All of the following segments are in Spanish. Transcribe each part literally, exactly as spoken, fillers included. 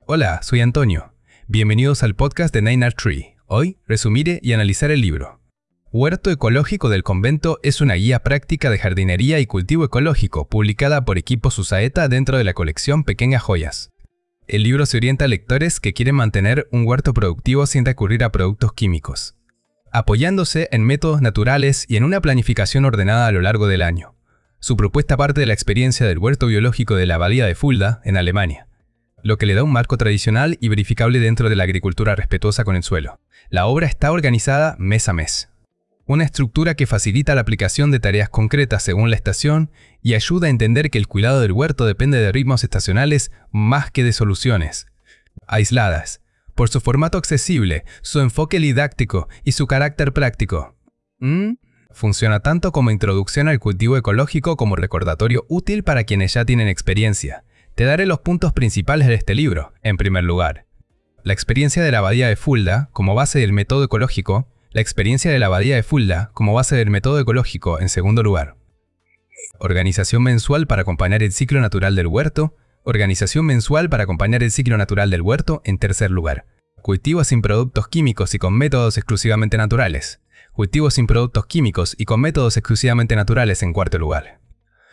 Hola, soy Antonio. Bienvenidos al podcast de Nine Art Tree. Hoy resumiré y analizar el libro. Huerto Ecológico del Convento es una guía práctica de jardinería y cultivo ecológico publicada por Equipo Susaeta dentro de la colección Pequeñas Joyas. El libro se orienta a lectores que quieren mantener un huerto productivo sin recurrir a productos químicos, apoyándose en métodos naturales y en una planificación ordenada a lo largo del año. Su propuesta parte de la experiencia del huerto biológico de la Abadía de Fulda, en Alemania, lo que le da un marco tradicional y verificable dentro de la agricultura respetuosa con el suelo. La obra está organizada mes a mes. Una estructura que facilita la aplicación de tareas concretas según la estación y ayuda a entender que el cuidado del huerto depende de ritmos estacionales más que de soluciones aisladas, por su formato accesible, su enfoque didáctico y su carácter práctico. ¿Mm? Funciona tanto como introducción al cultivo ecológico como recordatorio útil para quienes ya tienen experiencia. Te daré los puntos principales de este libro. En primer lugar, la experiencia de la Abadía de Fulda como base del método ecológico. La experiencia de la Abadía de Fulda como base del método ecológico, en segundo lugar. Organización mensual para acompañar el ciclo natural del huerto. Organización mensual para acompañar el ciclo natural del huerto, en tercer lugar. Cultivo sin productos químicos y con métodos exclusivamente naturales. Cultivo sin productos químicos y con métodos exclusivamente naturales, en cuarto lugar.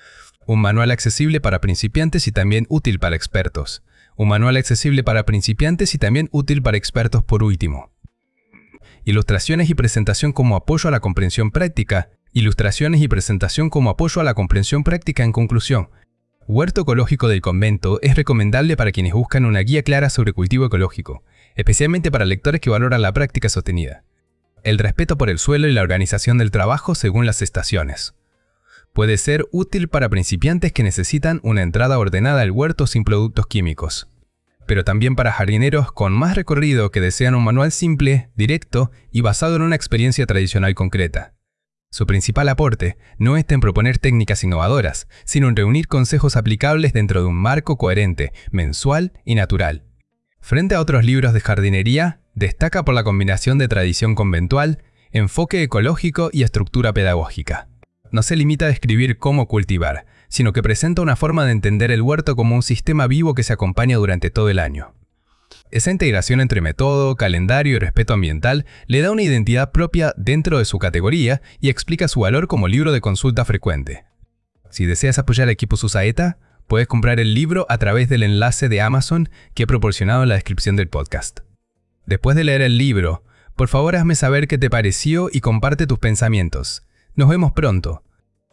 Un manual accesible para principiantes y también útil para expertos. Un manual accesible para principiantes y también útil para expertos por último. Ilustraciones y presentación como apoyo a la comprensión práctica. Ilustraciones y presentación como apoyo a la comprensión práctica en conclusión. Huerto Ecológico del Convento es recomendable para quienes buscan una guía clara sobre cultivo ecológico, especialmente para lectores que valoran la práctica sostenida, el respeto por el suelo y la organización del trabajo según las estaciones. Puede ser útil para principiantes que necesitan una entrada ordenada al huerto sin productos químicos, pero también para jardineros con más recorrido que desean un manual simple, directo y basado en una experiencia tradicional concreta. Su principal aporte no está en proponer técnicas innovadoras, sino en reunir consejos aplicables dentro de un marco coherente, mensual y natural. Frente a otros libros de jardinería, destaca por la combinación de tradición conventual, enfoque ecológico y estructura pedagógica. No se limita a describir cómo cultivar, sino que presenta una forma de entender el huerto como un sistema vivo que se acompaña durante todo el año. Esa integración entre método, calendario y respeto ambiental le da una identidad propia dentro de su categoría y explica su valor como libro de consulta frecuente. Si deseas apoyar al Equipo Susaeta, puedes comprar el libro a través del enlace de Amazon que he proporcionado en la descripción del podcast. Después de leer el libro, por favor hazme saber qué te pareció y comparte tus pensamientos. Nos vemos pronto.